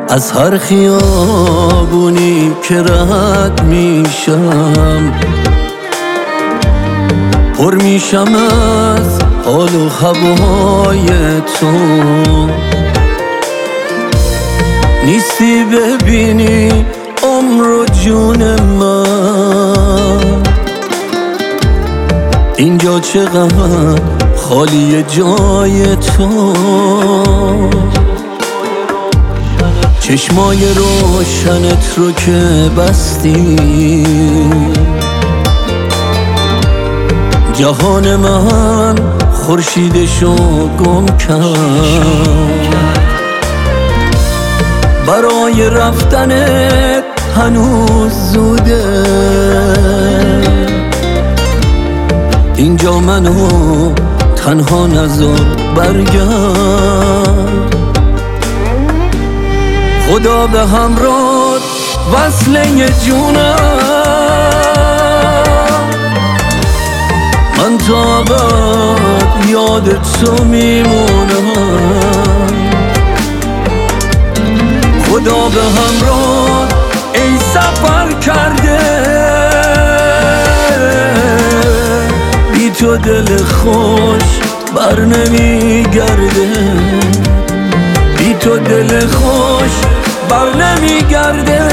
از هر خیابونی که رد میشم پر میشم از حال و هوای تو. نیستی ببینی عمر و جون من، اینجا چقدر خالی جای تو. چشمای روشنت رو که بستی جهان من خورشیدشو گم کرد. برای رفتنت هنوز زوده، اینجا منو تنها نذار برگرد. خدا به همراه وصله جونم، من تا ابد یاد تو میمونم. خدا به همراه ای سفر کرده، بی تو دل خوش بر نمیگرده، بی تو دل خوش بر نمیگرده.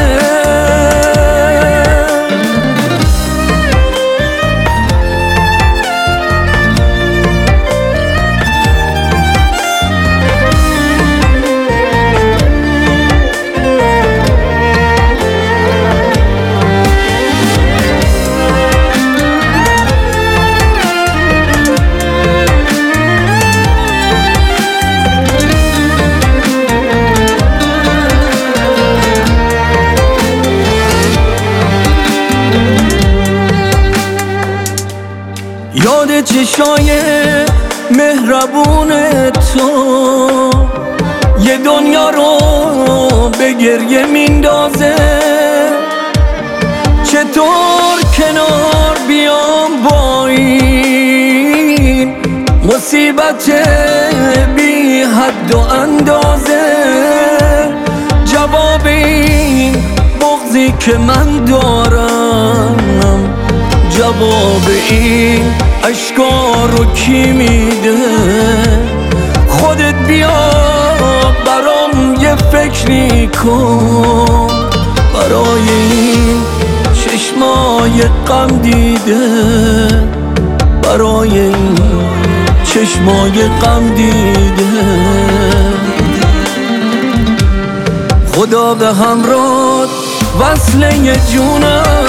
یاد چشای مهربون تو یه دنیا رو به گریه میندازه. چطور کنار بیام با این مصیبت بی حد و اندازه؟ جواب این بغضی که من دارم، جواب این اشکا رو کی میده؟ خودت بیا برام یه فکری کن، برای این چشمای غم دیده، برای این چشمای غم دیده. خدا به همراه وصله جونم،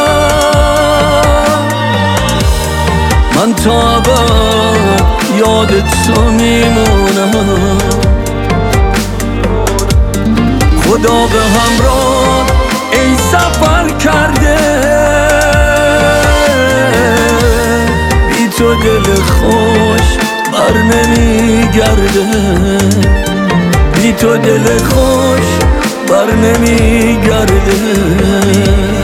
من تا ابد یاد تو میمونم. خدا به همراه ای سفر کرده، بی تو دل خوش بر نمیگرده، بی تو دل خوش بر نمیگرده.